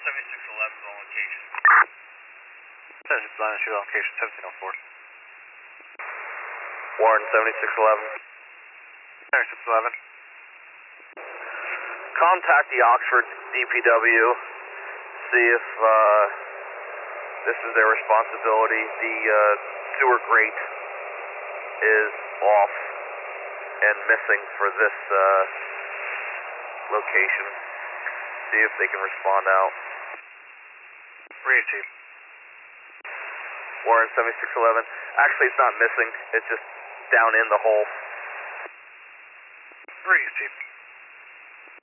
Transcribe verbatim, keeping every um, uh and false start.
seventy-six eleven on location. seventy-six eleven, shoot on location, seventeen oh four. Warren, seventy-six eleven. seventy-six eleven. Contact the Oxford D P W, see if uh, this is their responsibility. The uh, sewer grate is off and missing for this uh, location. See if they can respond out. Read Chief. Warren, seventy-six eleven. Actually, it's not missing. It's just down in the hole. Read Chief.